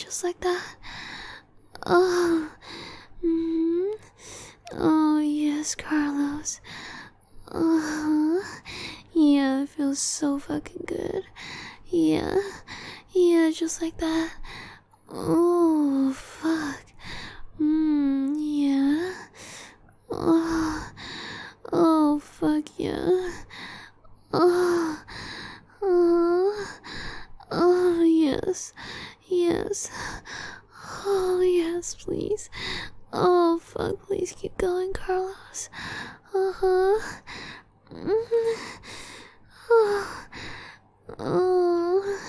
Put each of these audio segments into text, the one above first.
just like that. Oh, mm, oh yes, Carlos. Yeah, it feels so fucking good. Yeah, yeah, just like that. Oh, fuck. Yeah. Oh, oh, fuck yeah. Oh, oh, oh, yes, yes. Oh, yes, please. Oh, fuck, please keep going, Carlos. Uh-huh. Oh, oh,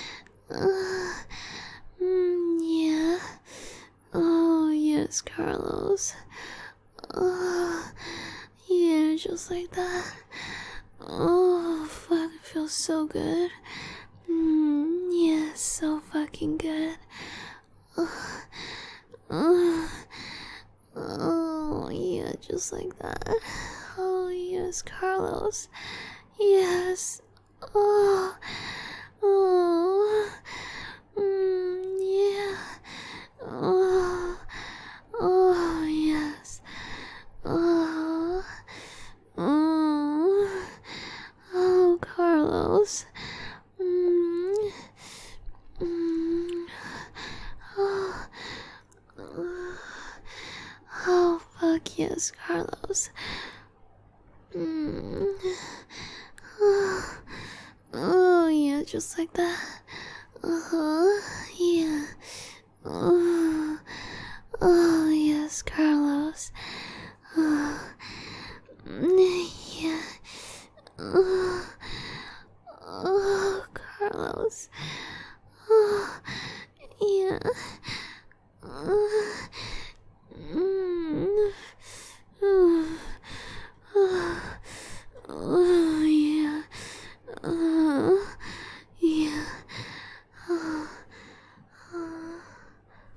yeah. Oh, yes, Carlos. Oh, yeah, just like that. Oh, fuck, it feels so good. Yeah, so fucking good. Oh, oh, yeah, just like that. Oh, yes, Carlos. Yes. Oh, oh, yeah. Oh, oh, yes. Oh, oh, oh, Carlos. Mm, mm, oh, oh, fuck yes, Carlos. Mm, oh, oh, yeah, just like that. Uh-huh, yeah. Oh, oh, yes, Carlos. Oh, yeah. Oh, oh, Carlos. Oh, yeah.